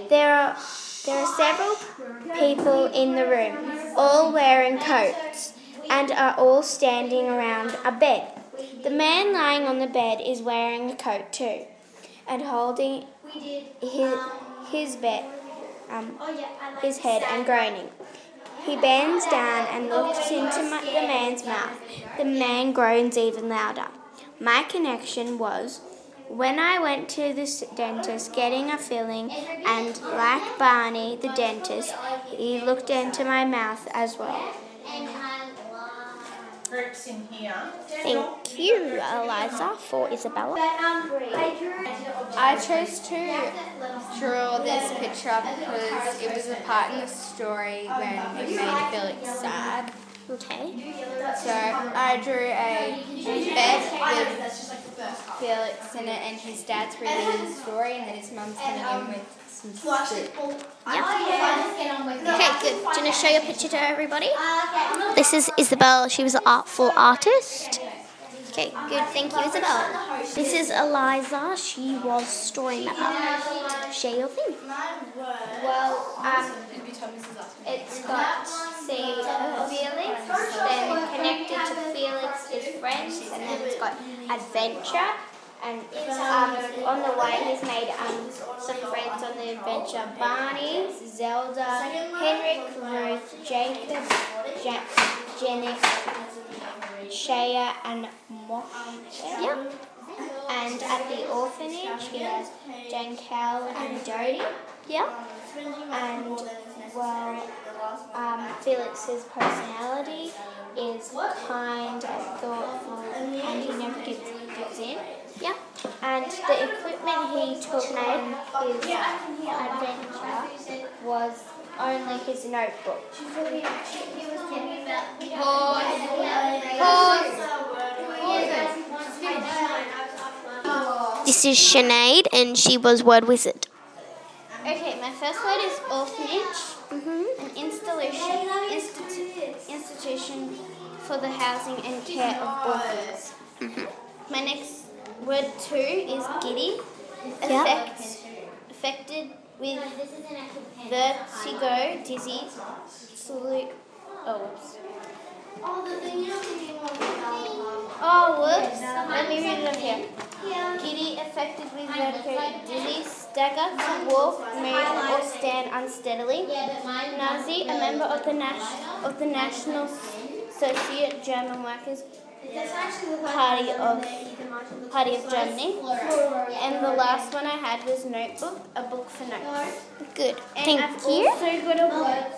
There are several people in the room, all wearing coats, and are all standing around a bed. The man lying on the bed is wearing a coat too, and holding his head and groaning. He bends down and looks into the man's mouth. The man groans even louder. My connection was when I went to the dentist getting a filling, and like Barney the dentist, he looked into my mouth as well. Groups in here. Thank you, Eliza, for Isabella. I chose to draw this picture because it was a part in the story when we made Felix sad. Okay. So I drew a bed with Felix in it, and his dad's reading the story, and then his mum's coming in with some soup. Okay, good. Do you want to show your picture to everybody? This is Isabel. She was an artful artist. Okay, good. Thank you, Isabel. This is Eliza. She was storymaker. Share your thing. Well, it's got Felix, then connected to Felix is friends, and then it's got adventure. And on the way, he's made some friends on the adventure: Barney, Zelda, Henrik, Ruth, Jacob, Janet, Shea, and Moshe. Yeah. And at the orphanage, he has Jankel and Jody. Yeah. And Felix's personality is kind and thoughtful, and he never gives in. Yeah. And the equipment he took on his adventure was only his notebook. This is Sinead, and she was Word Wizard. Okay, my first word is orphanage, an institution for the housing and care of orphans. My next word 2 is giddy, affected with vertigo, dizzy, let me read it up here. Giddy, affected with vertigo, dizzy, stagger, to walk, move, or stand unsteadily. Nazi, a member of the National Socialist German Workers' Party of Germany. And the last one I had was notebook, a book for notes. Good. And Thank I've you. also got a word